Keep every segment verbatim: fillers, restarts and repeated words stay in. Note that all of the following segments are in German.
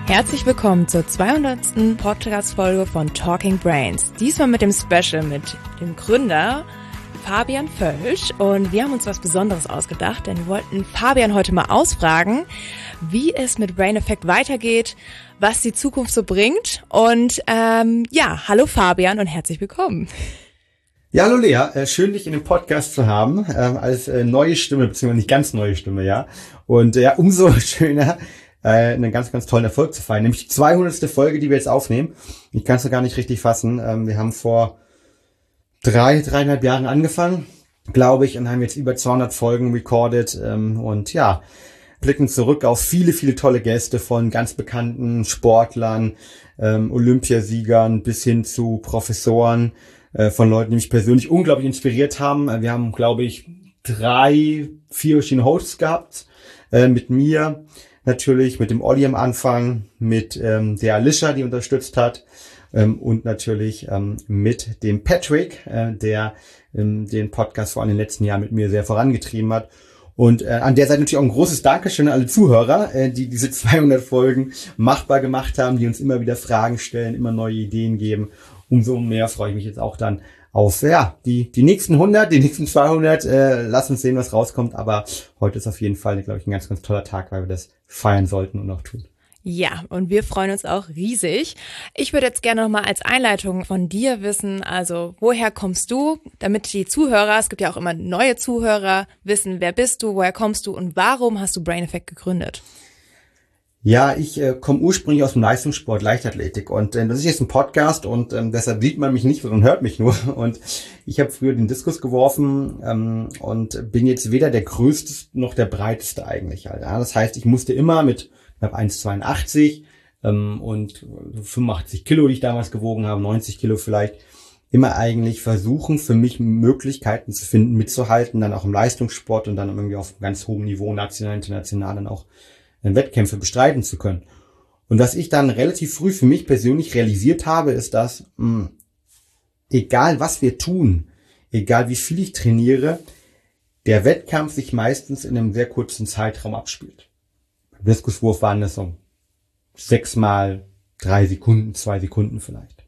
Herzlich willkommen zur zweihundertsten Podcast-Folge von Talking Brains. Diesmal mit dem Special mit dem Gründer Fabian Völsch. Und wir haben uns was Besonderes ausgedacht, denn wir wollten Fabian heute mal ausfragen, wie es mit Brain Effect weitergeht, was die Zukunft so bringt. Und ähm, ja, hallo Fabian und herzlich willkommen. Ja, hallo Lea, äh, schön dich in dem Podcast zu haben, äh, als äh, neue Stimme, beziehungsweise nicht ganz neue Stimme, ja. Und äh, ja, umso schöner, äh, einen ganz, ganz tollen Erfolg zu feiern, nämlich die zweihundertste Folge, die wir jetzt aufnehmen. Ich kann es noch gar nicht richtig fassen. Ähm, wir haben vor drei, dreieinhalb Jahren angefangen, glaube ich, und haben jetzt über zweihundert Folgen recorded ähm, und ja, blicken zurück auf viele, viele tolle Gäste von ganz bekannten Sportlern, ähm, Olympiasiegern bis hin zu Professoren, äh, von Leuten, die mich persönlich unglaublich inspiriert haben. Wir haben, glaube ich, drei, vier verschiedene Hosts gehabt, äh, mit mir natürlich, mit dem Olli am Anfang, mit ähm, der Alicia, die unterstützt hat, ähm, und natürlich ähm, mit dem Patrick, äh, der ähm, den Podcast vor allem in den letzten Jahren mit mir sehr vorangetrieben hat. Und äh, an der Seite natürlich auch ein großes Dankeschön an alle Zuhörer, äh, die diese zweihundert Folgen machbar gemacht haben, die uns immer wieder Fragen stellen, immer neue Ideen geben. Umso mehr freue ich mich jetzt auch dann auf ja die die nächsten hundert, die nächsten zweihundert. Äh, lass uns sehen, was rauskommt. Aber heute ist auf jeden Fall, glaube ich, ein ganz, ganz toller Tag, weil wir das feiern sollten und auch tun. Ja, und wir freuen uns auch riesig. Ich würde jetzt gerne nochmal als Einleitung von dir wissen, also woher kommst du, damit die Zuhörer, es gibt ja auch immer neue Zuhörer, wissen, wer bist du, woher kommst du und warum hast du Brain Effect gegründet? Ja, ich äh, komme ursprünglich aus dem Leistungssport, Leichtathletik und äh, das ist jetzt ein Podcast und ähm, deshalb sieht man mich nicht, sondern hört mich nur. Und ich habe früher den Diskus geworfen ähm, und bin jetzt weder der Größte noch der Breiteste eigentlich. Halt, ja. Das heißt, ich musste immer mit knapp eins Komma zweiundachtzig ähm, und fünfundachtzig Kilo, die ich damals gewogen habe, neunzig Kilo vielleicht, immer eigentlich versuchen, für mich Möglichkeiten zu finden, mitzuhalten, dann auch im Leistungssport und dann irgendwie auf einem ganz hohem Niveau, national, international, dann auch Wettkämpfe bestreiten zu können. Und was ich dann relativ früh für mich persönlich realisiert habe, ist, dass mh, egal was wir tun, egal wie viel ich trainiere, der Wettkampf sich meistens in einem sehr kurzen Zeitraum abspielt. Beim Diskuswurf waren das so sechsmal drei Sekunden, zwei Sekunden vielleicht.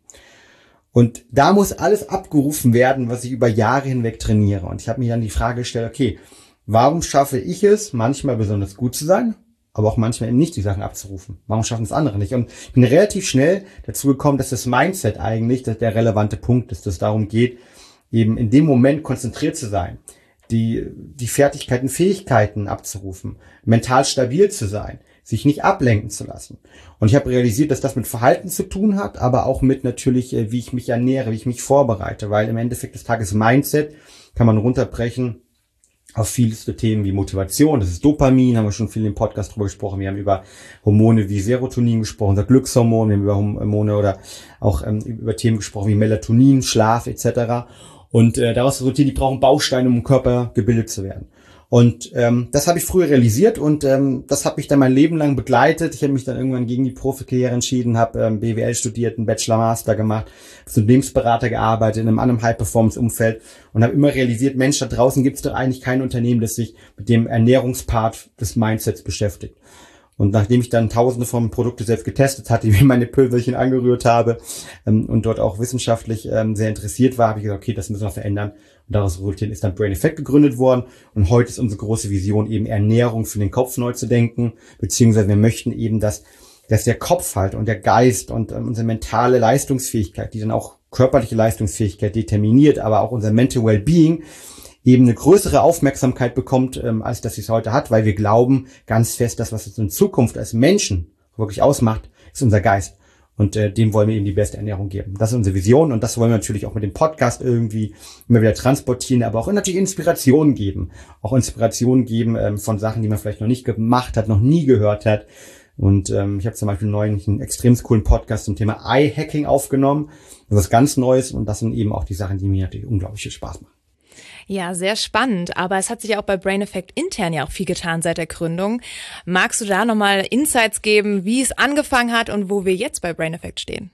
Und da muss alles abgerufen werden, was ich über Jahre hinweg trainiere. Und ich habe mir dann die Frage gestellt, okay, warum schaffe ich es, manchmal besonders gut zu sein, aber auch manchmal eben nicht die Sachen abzurufen? Warum schaffen es andere nicht? Und ich bin relativ schnell dazu gekommen, dass das Mindset eigentlich dass der relevante Punkt ist, dass es darum geht, eben in dem Moment konzentriert zu sein, die die Fertigkeiten, Fähigkeiten abzurufen, mental stabil zu sein, sich nicht ablenken zu lassen. Und ich habe realisiert, dass das mit Verhalten zu tun hat, aber auch mit natürlich, wie ich mich ernähre, wie ich mich vorbereite, weil im Endeffekt des Tages Mindset kann man runterbrechen auf vielste Themen wie Motivation, das ist Dopamin, haben wir schon viel im Podcast drüber gesprochen. Wir haben über Hormone wie Serotonin gesprochen, unser Glückshormon, wir haben über Hormone oder auch ähm, über Themen gesprochen wie Melatonin, Schlaf et cetera. Und äh, daraus resultiert, die brauchen Bausteine, um im Körper gebildet zu werden. Und ähm, das habe ich früher realisiert und ähm, das hat mich dann mein Leben lang begleitet. Ich habe mich dann irgendwann gegen die Profikarriere entschieden, habe ähm, B W L studiert, einen Bachelor Master gemacht, zum Lebensberater gearbeitet in einem anderen High-Performance-Umfeld und habe immer realisiert, Mensch, da draußen gibt es doch eigentlich kein Unternehmen, das sich mit dem Ernährungspart des Mindsets beschäftigt. Und nachdem ich dann tausende von Produkten selbst getestet hatte, wie meine Pülverchen angerührt habe ähm, und dort auch wissenschaftlich ähm, sehr interessiert war, habe ich gesagt, okay, das müssen wir verändern. Und daraus resultiert ist dann Brain Effect gegründet worden. Und heute ist unsere große Vision eben Ernährung für den Kopf neu zu denken. Beziehungsweise wir möchten eben, dass, dass der Kopf halt und der Geist und ähm, unsere mentale Leistungsfähigkeit, die dann auch körperliche Leistungsfähigkeit determiniert, aber auch unser Mental Wellbeing, eben eine größere Aufmerksamkeit bekommt, ähm, als das es heute hat, weil wir glauben ganz fest, dass was uns in Zukunft als Menschen wirklich ausmacht, ist unser Geist. Und äh, dem wollen wir eben die beste Ernährung geben. Das ist unsere Vision und das wollen wir natürlich auch mit dem Podcast irgendwie immer wieder transportieren, aber auch natürlich Inspiration geben. Auch Inspiration geben ähm, von Sachen, die man vielleicht noch nicht gemacht hat, noch nie gehört hat. Und ähm, ich habe zum Beispiel neulich einen extrem coolen Podcast zum Thema Eye-Hacking aufgenommen. Das ist was ganz Neues und das sind eben auch die Sachen, die mir natürlich unglaublich viel Spaß machen. Ja, sehr spannend. Aber es hat sich ja auch bei Brain Effect intern ja auch viel getan seit der Gründung. Magst du da nochmal Insights geben, wie es angefangen hat und wo wir jetzt bei Brain Effect stehen?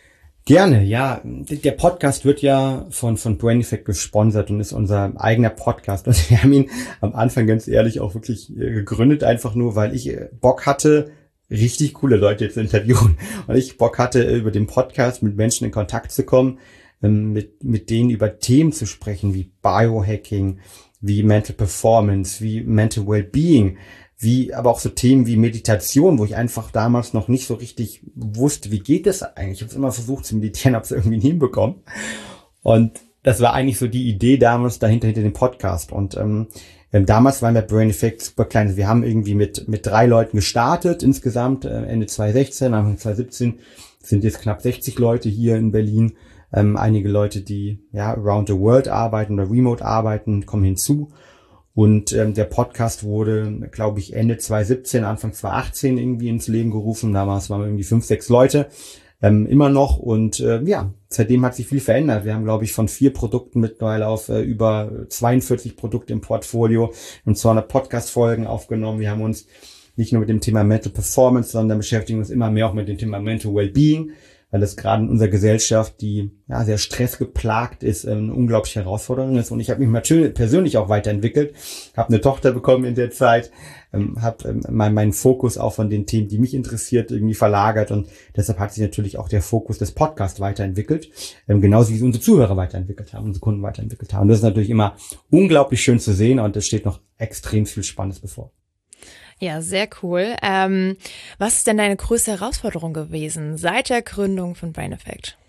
Gerne, ja. Der Podcast wird ja von von Brain Effect gesponsert und ist unser eigener Podcast. Und wir haben ihn am Anfang ganz ehrlich auch wirklich gegründet, einfach nur, weil ich Bock hatte, richtig coole Leute jetzt interviewen. Und ich Bock hatte, über den Podcast mit Menschen in Kontakt zu kommen, mit, mit denen über Themen zu sprechen, wie Biohacking, wie Mental Performance, wie Mental Wellbeing, wie aber auch so Themen wie Meditation, wo ich einfach damals noch nicht so richtig wusste, wie geht das eigentlich. Ich habe es immer versucht zu meditieren, habe es irgendwie nie hinbekommen. Und das war eigentlich so die Idee damals dahinter, hinter dem Podcast. Und ähm, damals waren wir Brain Effect super klein. Wir haben irgendwie mit mit drei Leuten gestartet insgesamt, äh, Ende zwanzig sechzehn, Anfang zwanzig siebzehn sind jetzt knapp sechzig Leute hier in Berlin. Ähm, einige Leute, die ja around the world arbeiten oder remote arbeiten, kommen hinzu. Und ähm, der Podcast wurde, glaube ich, Ende zwanzig siebzehn, Anfang zwanzig achtzehn irgendwie ins Leben gerufen. Damals waren wir irgendwie fünf, sechs Leute, ähm, immer noch. Und äh, ja, seitdem hat sich viel verändert. Wir haben, glaube ich, von vier Produkten mittlerweile auf äh, über zweiundvierzig Produkte im Portfolio und zweihundert Podcast-Folgen aufgenommen. Wir haben uns nicht nur mit dem Thema Mental Performance, sondern beschäftigen uns immer mehr auch mit dem Thema Mental Wellbeing, weil das gerade in unserer Gesellschaft, die ja sehr stressgeplagt ist, eine unglaubliche Herausforderung ist. Und ich habe mich natürlich persönlich auch weiterentwickelt, habe eine Tochter bekommen in der Zeit, ähm, habe ähm, mein, meinen Fokus auch von den Themen, die mich interessiert, irgendwie verlagert. Und deshalb hat sich natürlich auch der Fokus des Podcasts weiterentwickelt, ähm, genauso wie unsere Zuhörer weiterentwickelt haben, unsere Kunden weiterentwickelt haben. Und das ist natürlich immer unglaublich schön zu sehen und es steht noch extrem viel Spannendes bevor. Ja, sehr cool. Ähm, was ist denn deine größte Herausforderung gewesen seit der Gründung von Brain Effect?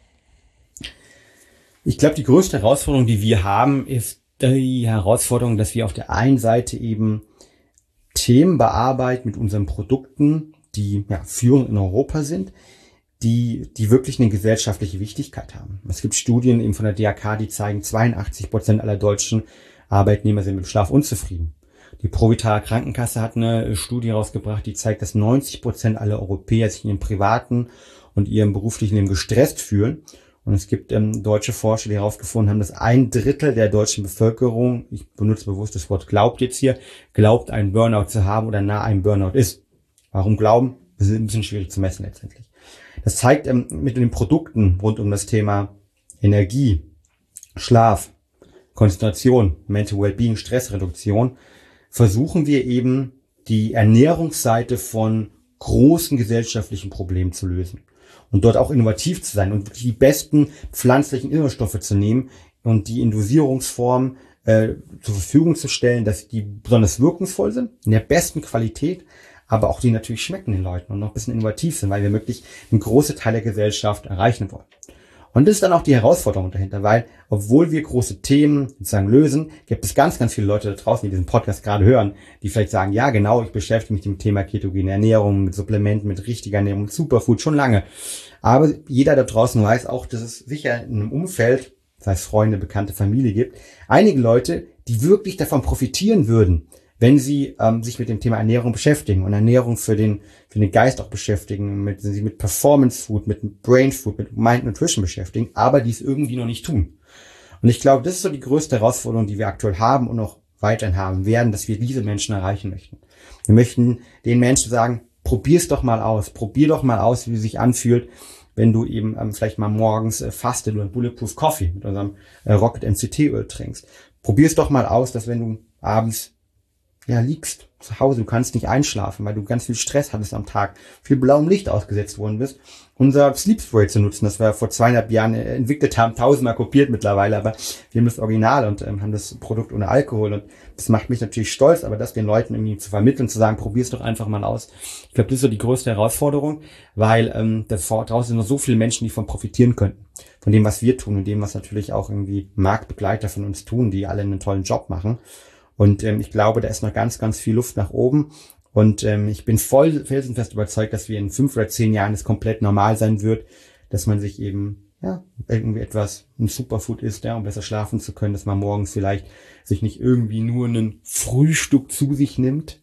Ich glaube, die größte Herausforderung, die wir haben, ist die Herausforderung, dass wir auf der einen Seite eben Themen bearbeiten mit unseren Produkten, die ja führend in Europa sind, die die wirklich eine gesellschaftliche Wichtigkeit haben. Es gibt Studien eben von der D A K, die zeigen, zweiundachtzig Prozent aller deutschen Arbeitnehmer sind mit dem Schlaf unzufrieden. Die Pro-Vitale Krankenkasse hat eine Studie rausgebracht, die zeigt, dass neunzig Prozent aller Europäer sich in ihrem privaten und ihrem beruflichen Leben gestresst fühlen. Und es gibt ähm, deutsche Forscher, die herausgefunden haben, dass ein Drittel der deutschen Bevölkerung, ich benutze bewusst das Wort glaubt jetzt hier, glaubt, einen Burnout zu haben oder nah einem Burnout ist. Warum glauben? Das ist ein bisschen schwierig zu messen letztendlich. Das zeigt ähm, mit den Produkten rund um das Thema Energie, Schlaf, Konzentration, Mental Wellbeing, Stressreduktion, versuchen wir eben die Ernährungsseite von großen gesellschaftlichen Problemen zu lösen und dort auch innovativ zu sein und wirklich die besten pflanzlichen Inhaltsstoffe zu nehmen und die in Dosierungsform äh, zur Verfügung zu stellen, dass die besonders wirkungsvoll sind, in der besten Qualität, aber auch die natürlich schmecken den Leuten und noch ein bisschen innovativ sind, weil wir wirklich einen großen Teil der Gesellschaft erreichen wollen. Und das ist dann auch die Herausforderung dahinter, weil obwohl wir große Themen sozusagen lösen, gibt es ganz, ganz viele Leute da draußen, die diesen Podcast gerade hören, die vielleicht sagen, ja genau, ich beschäftige mich mit dem Thema ketogene Ernährung, mit Supplementen, mit richtiger Ernährung, mit Superfood schon lange. Aber jeder da draußen weiß auch, dass es sicher in einem Umfeld, das heißt Freunde, Bekannte, Familie gibt, einige Leute, die wirklich davon profitieren würden, wenn sie ähm, sich mit dem Thema Ernährung beschäftigen und Ernährung für den für den Geist auch beschäftigen, mit sie mit Performance Food, mit Brain Food, mit Mind Nutrition beschäftigen, aber die es irgendwie noch nicht tun. Und ich glaube, das ist so die größte Herausforderung, die wir aktuell haben und noch weiterhin haben werden, dass wir diese Menschen erreichen möchten. Wir möchten den Menschen sagen, probier's doch mal aus, probier doch mal aus, wie es sich anfühlt, wenn du eben ähm, vielleicht mal morgens äh, Fasted oder Bulletproof Coffee mit unserem äh, Rocket M C T Öl trinkst. Probier's doch mal aus, dass wenn du abends ja, liegst zu Hause, du kannst nicht einschlafen, weil du ganz viel Stress hattest am Tag, viel blauem Licht ausgesetzt worden bist, unser Sleep Spray zu nutzen, das wir vor zweieinhalb Jahren entwickelt haben, tausendmal kopiert mittlerweile, aber wir haben das Original und ähm, haben das Produkt ohne Alkohol und das macht mich natürlich stolz, aber das den Leuten irgendwie zu vermitteln, zu sagen, probier's doch einfach mal aus. Ich glaube, das ist so die größte Herausforderung, weil ähm, da draußen sind noch so viele Menschen, die davon profitieren könnten, von dem, was wir tun und dem, was natürlich auch irgendwie Marktbegleiter von uns tun, die alle einen tollen Job machen. Und ähm, ich glaube, da ist noch ganz, ganz viel Luft nach oben. Und ähm, ich bin voll felsenfest überzeugt, dass wir in fünf oder zehn Jahren es komplett normal sein wird, dass man sich eben ja irgendwie etwas, ein Superfood isst, ja, um besser schlafen zu können, dass man morgens vielleicht sich nicht irgendwie nur ein Frühstück zu sich nimmt,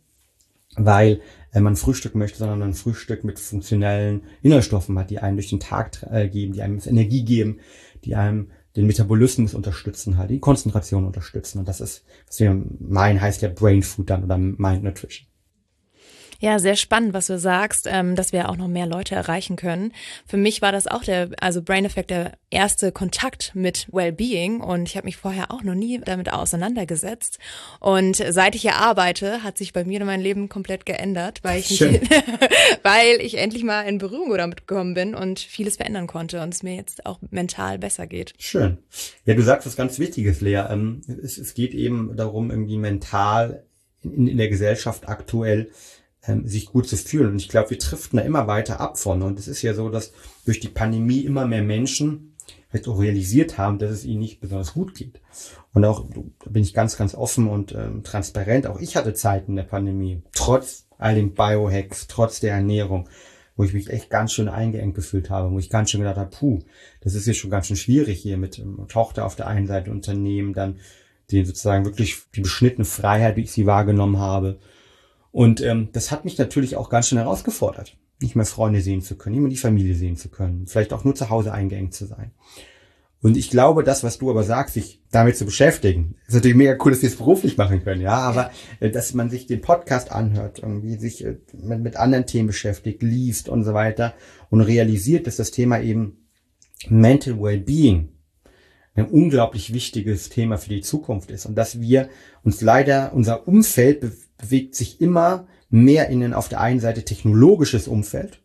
weil äh, man Frühstück möchte, sondern ein Frühstück mit funktionellen Inhaltsstoffen hat, die einem durch den Tag äh, geben, die einem Energie geben, die einem den Metabolismus unterstützen, halt die Konzentration unterstützen. Und das ist, was wir meinen, heißt ja Brain Food dann oder Mind Nutrition. Ja, sehr spannend, was du sagst, ähm, dass wir auch noch mehr Leute erreichen können. Für mich war das auch der, also Brain Effect, der erste Kontakt mit Wellbeing und ich habe mich vorher auch noch nie damit auseinandergesetzt. Und seit ich hier arbeite, hat sich bei mir mein Leben komplett geändert, weil ich, mich, weil ich endlich mal in Berührung damit gekommen bin und vieles verändern konnte und es mir jetzt auch mental besser geht. Schön. Ja, du sagst was ganz Wichtiges, Lea. Ähm, es, es geht eben darum, irgendwie mental in, in der Gesellschaft aktuell sich gut zu fühlen. Und ich glaube, wir driften da immer weiter ab von. Und es ist ja so, dass durch die Pandemie immer mehr Menschen halt auch realisiert haben, dass es ihnen nicht besonders gut geht. Und auch, da bin ich ganz, ganz offen und ähm, transparent. Auch ich hatte Zeiten in der Pandemie, trotz all den Biohacks, trotz der Ernährung, wo ich mich echt ganz schön eingeengt gefühlt habe, wo ich ganz schön gedacht habe, puh, das ist jetzt schon ganz schön schwierig hier mit ähm, Tochter auf der einen Seite, Unternehmen, dann die sozusagen wirklich die beschnittene Freiheit, wie ich sie wahrgenommen habe. Und ähm, das hat mich natürlich auch ganz schön herausgefordert, nicht mehr Freunde sehen zu können, nicht mehr die Familie sehen zu können, vielleicht auch nur zu Hause eingeengt zu sein. Und ich glaube, das, was du aber sagst, sich damit zu beschäftigen, ist natürlich mega cool, dass wir es beruflich machen können, ja, aber äh, dass man sich den Podcast anhört, irgendwie sich äh, mit, mit anderen Themen beschäftigt, liest und so weiter und realisiert, dass das Thema eben Mental Wellbeing ein unglaublich wichtiges Thema für die Zukunft ist und dass wir uns leider, unser Umfeld be- bewegt sich immer mehr in ein auf der einen Seite technologisches Umfeld,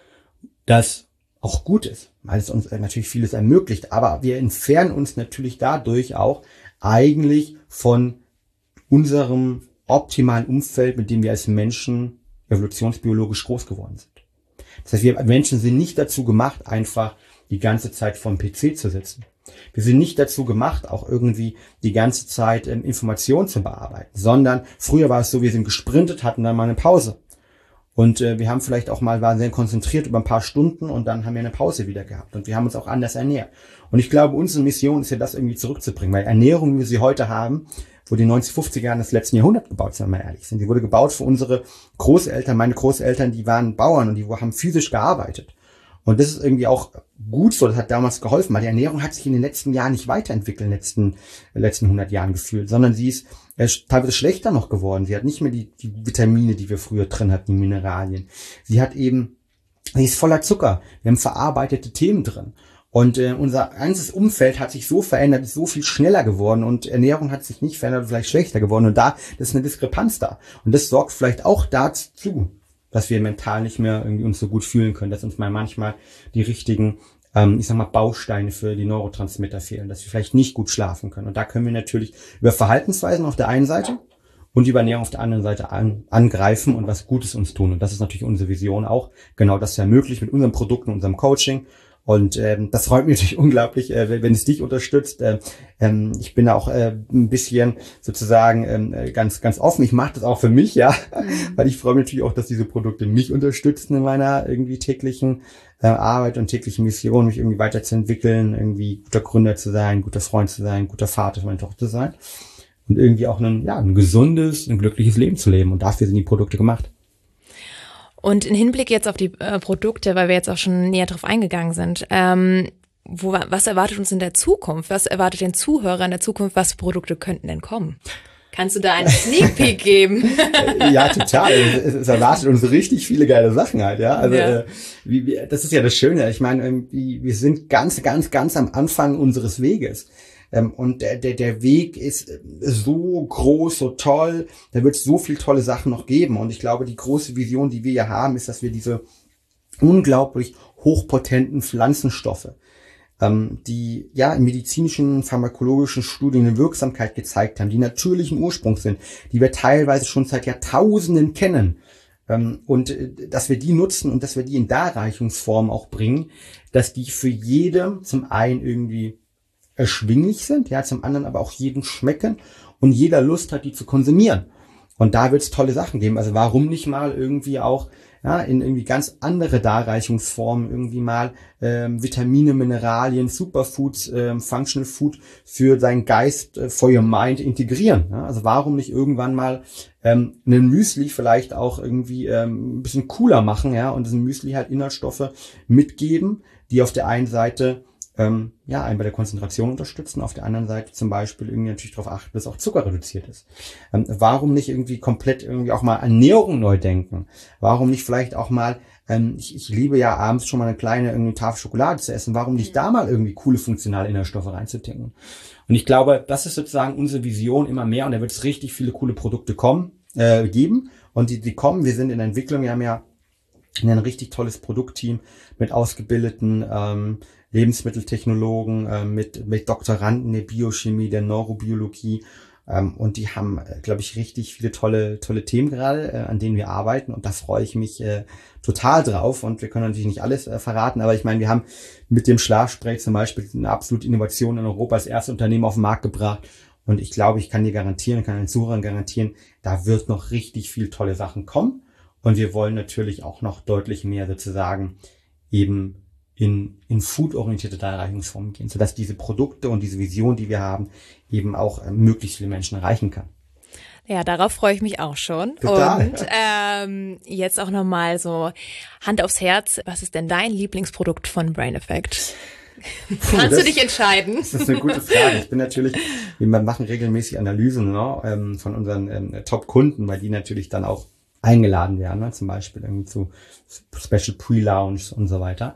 das auch gut ist, weil es uns natürlich vieles ermöglicht, aber wir entfernen uns natürlich dadurch auch eigentlich von unserem optimalen Umfeld, mit dem wir als Menschen evolutionsbiologisch groß geworden sind. Das heißt, wir Menschen sind nicht dazu gemacht, einfach die ganze Zeit vorm P C zu sitzen. Wir sind nicht dazu gemacht, auch irgendwie die ganze Zeit ähm, Informationen zu bearbeiten, sondern früher war es so, wir sind gesprintet, hatten dann mal eine Pause. Und äh, wir haben vielleicht auch mal, waren sehr konzentriert über ein paar Stunden und dann haben wir eine Pause wieder gehabt. Und wir haben uns auch anders ernährt. Und ich glaube, unsere Mission ist ja, das irgendwie zurückzubringen, weil Ernährung, wie wir sie heute haben, wurde in den neunzehnhundertfünfziger Jahren des letzten Jahrhunderts gebaut, wenn wir mal ehrlich sind. Die wurde gebaut für unsere Großeltern. Meine Großeltern, die waren Bauern und die haben physisch gearbeitet. Und das ist irgendwie auch gut so, das hat damals geholfen, weil die Ernährung hat sich in den letzten Jahren nicht weiterentwickelt, in den letzten, letzten hundert Jahren gefühlt, sondern sie ist äh, teilweise schlechter noch geworden. Sie hat nicht mehr die, die Vitamine, die wir früher drin hatten, die Mineralien. Sie hat eben, sie ist voller Zucker. Wir haben verarbeitete Themen drin. Und äh, unser ganzes Umfeld hat sich so verändert, ist so viel schneller geworden und Ernährung hat sich nicht verändert, vielleicht schlechter geworden. Und da das ist eine Diskrepanz da. Und das sorgt vielleicht auch dazu, dass wir mental nicht mehr irgendwie uns so gut fühlen können, dass uns mal manchmal die richtigen, ähm, ich sag mal, Bausteine für die Neurotransmitter fehlen, dass wir vielleicht nicht gut schlafen können. Und da können wir natürlich über Verhaltensweisen auf der einen Seite und über Ernährung auf der anderen Seite an, angreifen und was Gutes uns tun. Und das ist natürlich unsere Vision auch, genau das zu ermöglichen mit unseren Produkten, unserem Coaching. Und ähm, das freut mich natürlich unglaublich, äh, wenn es dich unterstützt. Äh, ähm, ich bin auch äh, ein bisschen sozusagen ähm, ganz ganz offen. Ich mache das auch für mich, ja, mhm. weil ich freue mich natürlich auch, dass diese Produkte mich unterstützen in meiner irgendwie täglichen äh, Arbeit und täglichen Mission, mich irgendwie weiterzuentwickeln, irgendwie guter Gründer zu sein, guter Freund zu sein, guter Vater für meine Tochter zu sein und irgendwie auch ein ja ein gesundes, ein glückliches Leben zu leben. Und dafür sind die Produkte gemacht. Und in Hinblick jetzt auf die äh, Produkte, weil wir jetzt auch schon näher drauf eingegangen sind, ähm, wo, was erwartet uns in der Zukunft? Was erwartet den Zuhörer in der Zukunft? Was für Produkte könnten denn kommen? Kannst du da einen Sneak Peek geben? Ja, total. Es, es erwartet uns richtig viele geile Sachen halt, ja. Also ja. Äh, wie, wie, das ist ja das Schöne. Ich meine, irgendwie, wir sind ganz, ganz, ganz am Anfang unseres Weges. Ähm, und der, der, der Weg ist so groß, so toll. Da wird es so viele tolle Sachen noch geben. Und ich glaube, die große Vision, die wir hier haben, ist, dass wir diese unglaublich hochpotenten Pflanzenstoffe, ähm, die ja in medizinischen, pharmakologischen Studien eine Wirksamkeit gezeigt haben, die natürlichen Ursprungs sind, die wir teilweise schon seit Jahrtausenden kennen. Ähm, und äh, dass wir die nutzen und dass wir die in Darreichungsform auch bringen, dass die für jede zum einen irgendwie erschwinglich sind, ja, zum anderen aber auch jedem schmecken und jeder Lust hat, die zu konsumieren. Und da wird es tolle Sachen geben. Also warum nicht mal irgendwie auch ja in irgendwie ganz andere Darreichungsformen irgendwie mal ähm, Vitamine, Mineralien, Superfoods, ähm, Functional Food für deinen Geist, äh, for your mind integrieren. Ja? Also warum nicht irgendwann mal ähm, einen Müsli vielleicht auch irgendwie ähm, ein bisschen cooler machen, ja, und diesen Müsli halt Inhaltsstoffe mitgeben, die auf der einen Seite ähm, ja, einen bei der Konzentration unterstützen, auf der anderen Seite zum Beispiel irgendwie natürlich darauf achten, dass auch Zucker reduziert ist. Ähm, warum nicht irgendwie komplett irgendwie auch mal Ernährung neu denken? Warum nicht vielleicht auch mal, ähm, ich, ich liebe ja abends schon mal eine kleine irgendwie Tafel Schokolade zu essen, warum nicht da mal irgendwie coole funktionale Inhaltsstoffe reinzudenken? Und ich glaube, das ist sozusagen unsere Vision immer mehr und da wird es richtig viele coole Produkte kommen, äh, geben und die, die kommen, wir sind in der Entwicklung, wir haben ja ein richtig tolles Produktteam mit ausgebildeten ähm, Lebensmitteltechnologen, äh, mit, mit Doktoranden der Biochemie, der Neurobiologie. Ähm, und die haben, äh, glaube ich, richtig viele tolle tolle Themen gerade, äh, an denen wir arbeiten. Und da freue ich mich äh, total drauf. Und wir können natürlich nicht alles äh, verraten. Aber ich meine, wir haben mit dem Schlafspray zum Beispiel eine absolute Innovation in Europa als erstes Unternehmen auf den Markt gebracht. Und ich glaube, ich kann dir garantieren, kann den Zuhörern garantieren, da wird noch richtig viel tolle Sachen kommen. Und wir wollen natürlich auch noch deutlich mehr sozusagen eben in, in food-orientierte Darreichungsformen gehen, sodass diese Produkte und diese Vision, die wir haben, eben auch äh, möglichst viele Menschen erreichen kann. Ja, darauf freue ich mich auch schon. Total. Und ähm, jetzt auch nochmal so Hand aufs Herz, was ist denn dein Lieblingsprodukt von Brain Effect? Puh, Kannst das, du dich entscheiden? Das ist eine gute Frage. Ich bin natürlich, wir machen regelmäßig Analysen, ne, ähm, von unseren ähm, Top-Kunden, weil die natürlich dann auch eingeladen werden, ne, zum Beispiel irgendwie zu Special Pre-Launch und so weiter.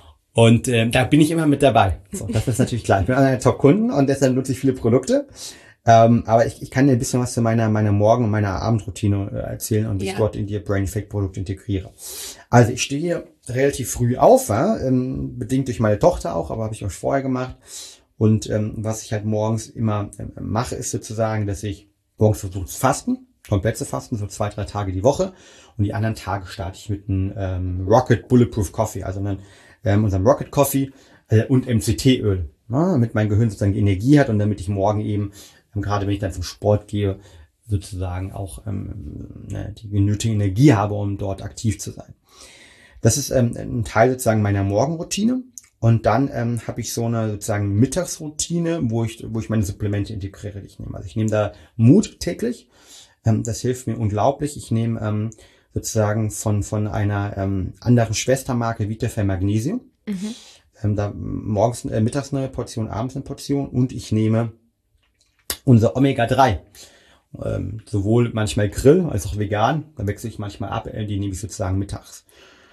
Und ähm, da bin ich immer mit dabei. So, das ist natürlich klar. Ich bin einer der Top-Kunden und deshalb nutze ich viele Produkte. Ähm, aber ich, ich kann dir ein bisschen was zu meiner meiner Morgen- und meiner Abendroutine äh, erzählen und wie ja. ich dort in die Brain Effect Produkte integriere. Also ich stehe hier relativ früh auf, ja, ähm, bedingt durch meine Tochter auch, aber habe ich auch vorher gemacht. Und ähm, was ich halt morgens immer äh, mache, ist sozusagen, dass ich morgens versuche zu fasten, komplett zu fasten, so zwei, drei Tage die Woche. Und die anderen Tage starte ich mit einem ähm, Rocket Bulletproof Coffee, also einem, ähm, unserem Rocket Coffee äh, und M C T-Öl, ne, damit mein Gehirn sozusagen die Energie hat und damit ich morgen eben, ähm, gerade wenn ich dann zum Sport gehe, sozusagen auch ähm, ne, die nötige Energie habe, um dort aktiv zu sein. Das ist ähm, ein Teil sozusagen meiner Morgenroutine. Und dann ähm, habe ich so eine sozusagen Mittagsroutine, wo ich wo ich meine Supplemente integriere, die ich nehme. Also ich nehme da Mut täglich. Ähm, das hilft mir unglaublich. Ich nehme ähm, sozusagen von von einer ähm, anderen Schwestermarke Vitafer Magnesium. Mhm. Ähm, da morgens, äh, mittags eine Portion, abends eine Portion. Und ich nehme unser Omega drei. Ähm, sowohl manchmal Grill als auch vegan. Da wechsle ich manchmal ab. Äh, die nehme ich sozusagen mittags.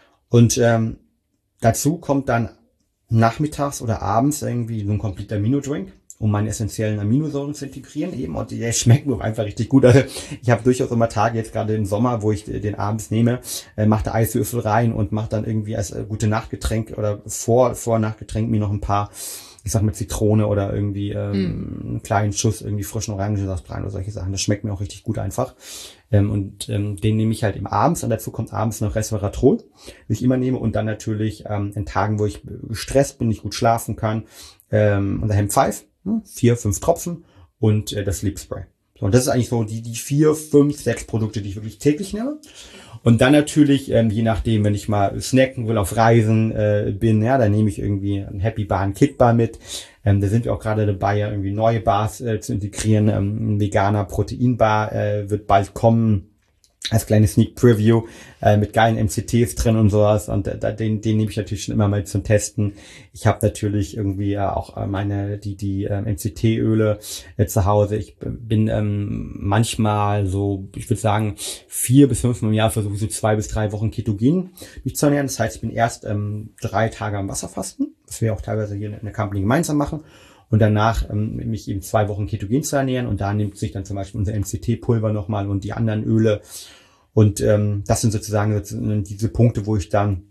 Und ähm, dazu kommt dann nachmittags oder abends irgendwie so ein kompletter Amino-Drink, um meine essentiellen Aminosäuren zu integrieren eben. Und der schmeckt mir einfach richtig gut. Also ich habe durchaus immer Tage, jetzt gerade im Sommer, wo ich den abends nehme, äh, mache da Eiswürfel rein und mache dann irgendwie als äh, gute Nachtgetränk oder vor vor Nachtgetränk mir noch ein paar, ich sag mit Zitrone oder irgendwie ähm, mm. einen kleinen Schuss irgendwie frischen Orangensaft rein oder solche Sachen. Das schmeckt mir auch richtig gut einfach. Ähm, und ähm, den nehme ich halt im abends und dazu kommt abends noch Resveratrol, das ich immer nehme und dann natürlich ähm, in Tagen, wo ich gestresst bin, nicht gut schlafen kann, ähm, unser Hemp fünf, ne, vier, fünf Tropfen und äh, das Sleep Spray. So, und das ist eigentlich so die die vier, fünf, sechs Produkte, die ich wirklich täglich nehme. Und dann natürlich, ähm, je nachdem, wenn ich mal snacken will, auf Reisen äh, bin, ja, dann nehme ich irgendwie ein Happy Bar, ein Kick Bar mit. Ähm, da sind wir auch gerade dabei, ja, irgendwie neue Bars äh, zu integrieren. Ähm, ein veganer Proteinbar äh, wird bald kommen. Als kleine Sneak Preview äh, mit geilen M C Ts drin und sowas und äh, den den nehme ich natürlich schon immer mal zum Testen. Ich habe natürlich irgendwie äh, auch äh, meine die die äh, M C T-Öle äh, zu Hause. Ich bin ähm, manchmal so, ich würde sagen, vier bis fünfmal im Jahr versuche ich so zwei bis drei Wochen ketogen mich zu ernähren. Das heißt, ich bin erst ähm, drei Tage am Wasserfasten, was wir auch teilweise hier in der Company gemeinsam machen. Und danach ähm, mich eben zwei Wochen ketogen zu ernähren. Und da nimmt sich dann zum Beispiel unser M C T-Pulver nochmal und die anderen Öle. Und ähm, das sind sozusagen diese Punkte, wo ich dann,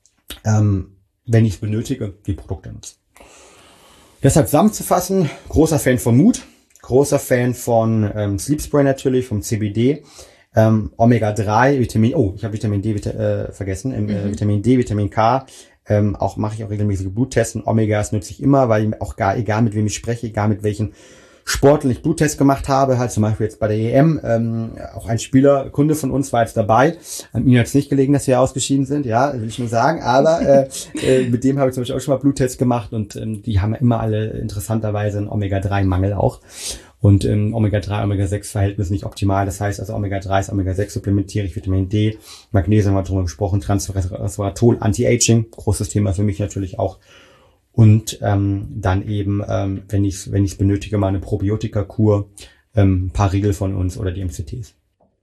ähm, wenn ich es benötige, die Produkte nutze. Deshalb zusammenzufassen, großer Fan von Mut, großer Fan von ähm, Sleep Spray natürlich, vom C B D, ähm, Omega drei, Vitamin, oh, ich habe Vitamin D Vita, äh, vergessen, ähm, mhm. Vitamin D, Vitamin K. Ähm, auch mache ich auch regelmäßige Bluttests. Omegas nutze ich immer, weil auch gar, egal mit wem ich spreche, egal mit welchen Sportlern ich Bluttests gemacht habe, halt zum Beispiel jetzt bei der E M, ähm, auch ein Spieler, Kunde von uns war jetzt dabei. An ihm hat es nicht gelegen, dass wir ausgeschieden sind, ja, will ich nur sagen, aber äh, äh, mit dem habe ich zum Beispiel auch schon mal Bluttests gemacht und ähm, die haben immer alle interessanterweise einen Omega drei Mangel auch. Und ähm, Omega drei, Omega sechs Verhältnis nicht optimal. Das heißt also Omega drei ist Omega sechs supplementiere ich, Vitamin D, Magnesium haben wir drüber gesprochen, Transresveratrol, Anti-Aging, großes Thema für mich natürlich auch. Und ähm, dann eben, ähm, wenn ich es wenn ich's benötige, mal eine Probiotika-Kur, ähm, ein paar Riegel von uns oder die M C Ts.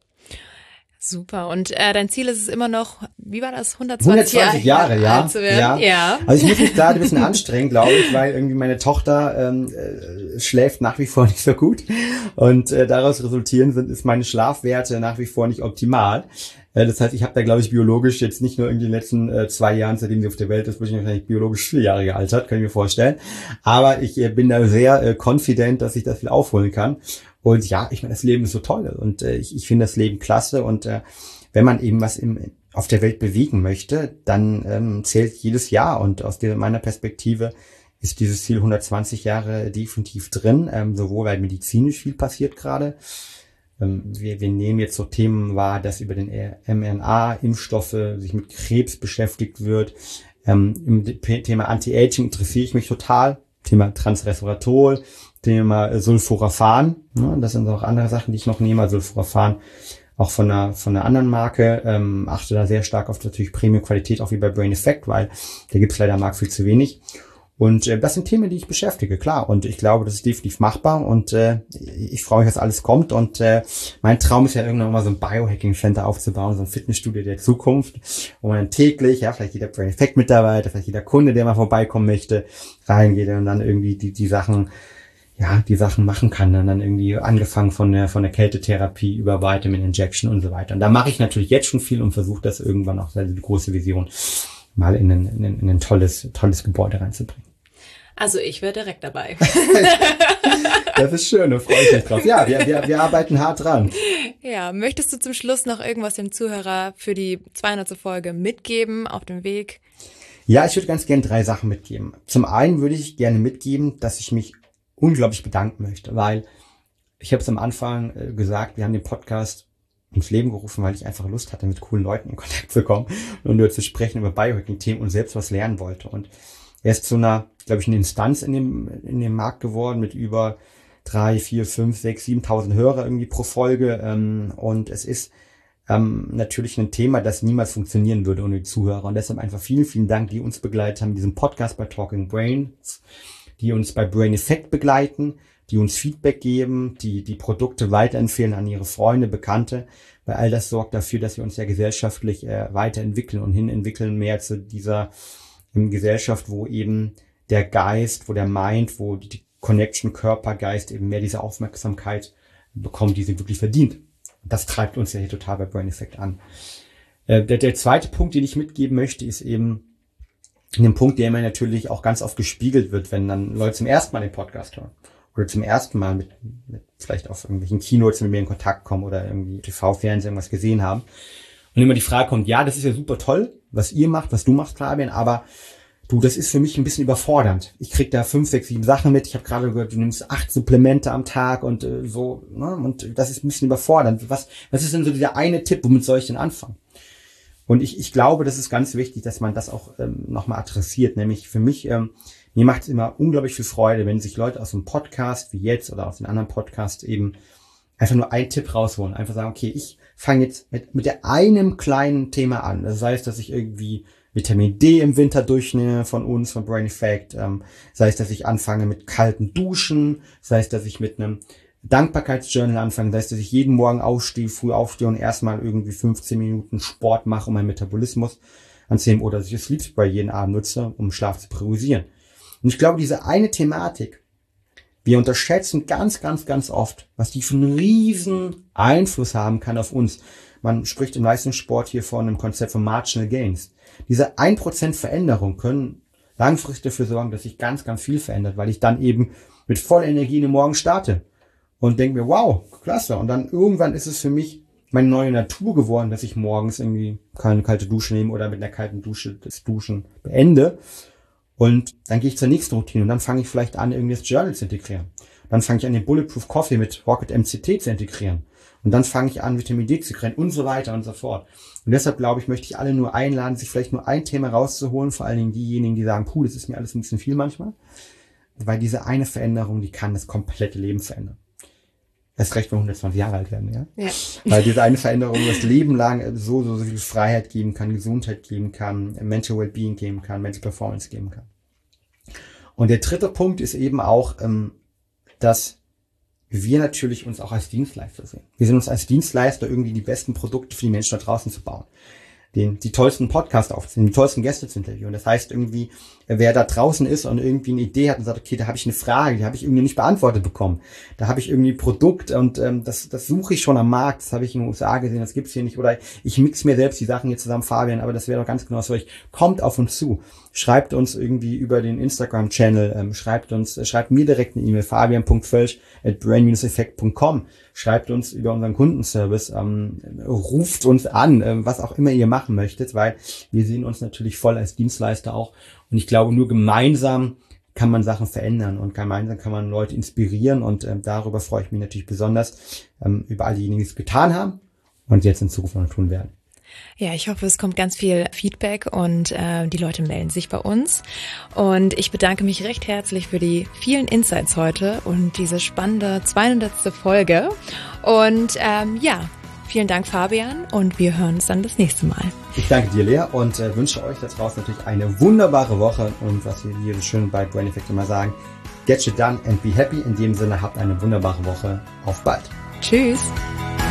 Super. Und äh, dein Ziel ist es immer noch, wie war das, hundertzwanzig, hundertzwanzig Jahre, Jahre ja, alt zu werden? ja. Ja. Also ich muss mich da ein bisschen anstrengen, glaube ich, weil irgendwie meine Tochter ähm, äh, schläft nach wie vor nicht so gut. Und äh, daraus resultieren sind, ist meine Schlafwerte nach wie vor nicht optimal. Äh, das heißt, ich habe da, glaube ich, biologisch jetzt nicht nur irgendwie in den letzten äh, zwei Jahren, seitdem sie auf der Welt ist, bin ich wahrscheinlich biologisch vier Jahre gealtert, kann ich mir vorstellen. Aber ich äh, bin da sehr äh, confident, dass ich das viel aufholen kann. Und ja, ich meine, das Leben ist so toll und äh, ich, ich finde das Leben klasse und äh, wenn man eben was im, auf der Welt bewegen möchte, dann ähm, zählt jedes Jahr und aus der, meiner Perspektive ist dieses Ziel hundertzwanzig Jahre definitiv drin, ähm, sowohl weil medizinisch viel passiert gerade. Ähm, wir, wir nehmen jetzt so Themen wahr, dass über den M R N A-Impfstoffe sich mit Krebs beschäftigt wird. Ähm, im Thema Anti-Aging interessiere ich mich total. Thema Transresveratrol, Thema Sulforaphan, ne, das sind auch andere Sachen, die ich noch nehme, also Sulforaphan auch von einer von einer anderen Marke, ähm, achte da sehr stark auf natürlich Premium-Qualität, auch wie bei Brain Effect, weil da gibt's leider am Markt viel zu wenig. Und äh, das sind Themen, die ich beschäftige, klar. Und ich glaube, das ist definitiv machbar und äh, ich freue mich, dass alles kommt. Und äh, mein Traum ist ja irgendwann mal so ein Biohacking-Center aufzubauen, so ein Fitnessstudio der Zukunft, wo man täglich, ja, vielleicht jeder Brain Effect-Mitarbeiter, vielleicht jeder Kunde, der mal vorbeikommen möchte, reingeht und dann irgendwie die die Sachen ja, die Sachen machen kann. Und dann irgendwie angefangen von der, von der Kältetherapie über Vitamin Injection und so weiter. Und da mache ich natürlich jetzt schon viel und versuche das irgendwann auch, also die große Vision, mal in ein, in ein, in ein tolles, tolles Gebäude reinzubringen. Also ich wäre direkt dabei. Das ist schön, da freue ich mich drauf. Ja, wir, wir, wir arbeiten hart dran. Ja, möchtest du zum Schluss noch irgendwas dem Zuhörer für die zweihundertste Folge mitgeben auf dem Weg? Ja, ich würde ganz gerne drei Sachen mitgeben. Zum einen würde ich gerne mitgeben, dass ich mich unglaublich bedanken möchte, weil ich habe es am Anfang äh, gesagt, wir haben den Podcast ins Leben gerufen, weil ich einfach Lust hatte, mit coolen Leuten in Kontakt zu kommen und nur zu sprechen über Biohacking-Themen und selbst was lernen wollte. Und er ist zu einer, glaube ich, eine Instanz in dem in dem Markt geworden mit über drei, vier, fünf, sechs, siebentausend Hörer irgendwie pro Folge. Ähm, und es ist ähm, natürlich ein Thema, das niemals funktionieren würde ohne die Zuhörer. Und deshalb einfach vielen, vielen Dank, die uns begleitet haben, diesen Podcast bei Talking Brains, die uns bei Brain Effect begleiten, die uns Feedback geben, die die Produkte weiterempfehlen an ihre Freunde, Bekannte, weil all das sorgt dafür, dass wir uns ja gesellschaftlich äh, weiterentwickeln und hinentwickeln mehr zu dieser ähm, Gesellschaft, wo eben der Geist, wo der Mind, wo die Connection Körper-Geist eben mehr diese Aufmerksamkeit bekommt, die sie wirklich verdient. Das treibt uns ja hier total bei Brain Effect an. Äh, der, der zweite Punkt, den ich mitgeben möchte, ist eben in dem Punkt, der mir natürlich auch ganz oft gespiegelt wird, wenn dann Leute zum ersten Mal den Podcast hören oder zum ersten Mal mit, mit vielleicht auf irgendwelchen Keynotes mit mir in Kontakt kommen oder irgendwie T V, Fernsehen irgendwas gesehen haben. Und immer die Frage kommt, ja, das ist ja super toll, was ihr macht, was du machst, Fabian, aber du, das ist für mich ein bisschen überfordernd. Ich krieg da fünf, sechs, sieben Sachen mit. Ich habe gerade gehört, du nimmst acht Supplemente am Tag und äh, so, ne? Und das ist ein bisschen überfordernd. Was, was ist denn so dieser eine Tipp, womit soll ich denn anfangen? Und ich, ich glaube, das ist ganz wichtig, dass man das auch ähm, nochmal adressiert. Nämlich für mich, ähm, mir macht es immer unglaublich viel Freude, wenn sich Leute aus einem Podcast wie jetzt oder aus einem anderen Podcast eben einfach nur einen Tipp rausholen. Einfach sagen, okay, ich fange jetzt mit, mit der einem kleinen Thema an. Das heißt, dass ich irgendwie Vitamin D im Winter durchnehme von uns, von Brain Effect. Ähm, sei es, dass ich anfange mit kalten Duschen. Sei es, dass ich mit einem Dankbarkeitsjournal anfangen, das heißt, dass ich jeden Morgen aufstehe, früh aufstehe und erstmal irgendwie fünfzehn Minuten Sport mache, um meinen Metabolismus anzunehmen, oder dass ich das Sleep Spray jeden Abend nutze, um Schlaf zu priorisieren. Und ich glaube, diese eine Thematik, wir unterschätzen ganz, ganz, ganz oft, was die für einen riesen Einfluss haben kann auf uns. Man spricht im Leistungssport hier von einem Konzept von Marginal Gains. Diese ein Prozent Veränderung können langfristig dafür sorgen, dass sich ganz, ganz viel verändert, weil ich dann eben mit voller Energie in den Morgen starte. Und denke mir, wow, klasse. Und dann irgendwann ist es für mich meine neue Natur geworden, dass ich morgens irgendwie keine kalte Dusche nehme oder mit einer kalten Dusche das Duschen beende. Und dann gehe ich zur nächsten Routine und dann fange ich vielleicht an, irgendwie das Journal zu integrieren. Dann fange ich an, den Bulletproof Coffee mit Rocket M C T zu integrieren. Und dann fange ich an, Vitamin D zu kriegen und so weiter und so fort. Und deshalb, glaube ich, möchte ich alle nur einladen, sich vielleicht nur ein Thema rauszuholen, vor allen Dingen diejenigen, die sagen, puh, das ist mir alles ein bisschen viel manchmal. Weil diese eine Veränderung, die kann das komplette Leben verändern. Erst recht, wenn wir hundertzwanzig Jahre alt werden, ja? Ja. Weil diese eine Veränderung das Leben lang so, so, so viel Freiheit geben kann, Gesundheit geben kann, Mental Wellbeing geben kann, Mental Performance geben kann. Und der dritte Punkt ist eben auch, ähm, dass wir natürlich uns auch als Dienstleister sehen. Wir sehen uns als Dienstleister, irgendwie die besten Produkte für die Menschen da draußen zu bauen. Den, die tollsten Podcasts aufzunehmen, die tollsten Gäste zu interviewen. Das heißt irgendwie, wer da draußen ist und irgendwie eine Idee hat und sagt, okay, da habe ich eine Frage, die habe ich irgendwie nicht beantwortet bekommen. Da habe ich irgendwie ein Produkt und ähm, das das suche ich schon am Markt, das habe ich in den U S A gesehen, das gibt's hier nicht. Oder ich mix mir selbst die Sachen hier zusammen, Fabian, aber das wäre doch ganz genau so. Kommt auf uns zu, schreibt uns irgendwie über den Instagram-Channel, ähm, schreibt uns, äh, schreibt mir direkt eine E-Mail, fabian punkt völsch at brain effect punkt com. Schreibt uns über unseren Kundenservice, ähm, ruft uns an, ähm, was auch immer ihr machen möchtet, weil wir sehen uns natürlich voll als Dienstleister auch. Und ich glaube, nur gemeinsam kann man Sachen verändern und gemeinsam kann man Leute inspirieren. Und ähm, darüber freue ich mich natürlich besonders, ähm, über all diejenigen, die es getan haben und jetzt in Zukunft noch tun werden. Ja, ich hoffe, es kommt ganz viel Feedback und äh, die Leute melden sich bei uns. Und ich bedanke mich recht herzlich für die vielen Insights heute und diese spannende zweihundertste Folge. Und ähm, ja, vielen Dank, Fabian, und wir hören uns dann das nächste Mal. Ich danke dir, Lea, und äh, wünsche euch da draußen natürlich eine wunderbare Woche. Und was wir hier so schön bei Brain Effect immer sagen, get shit done and be happy. In dem Sinne, habt eine wunderbare Woche. Auf bald. Tschüss.